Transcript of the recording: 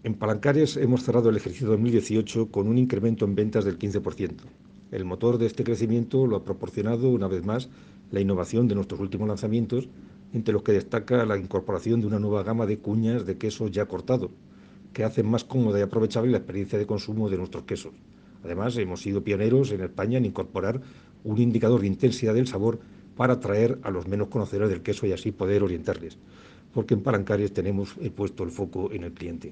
En Palancares hemos cerrado el ejercicio 2018 con un incremento en ventas del 15%. El motor de este crecimiento lo ha proporcionado, una vez más, la innovación de nuestros últimos lanzamientos, entre los que destaca la incorporación de una nueva gama de cuñas de queso ya cortado, que hacen más cómoda y aprovechable la experiencia de consumo de nuestros quesos. Además, hemos sido pioneros en España en incorporar un indicador de intensidad del sabor para atraer a los menos conocedores del queso y así poder orientarles, porque en Palancares tenemos puesto el foco en el cliente.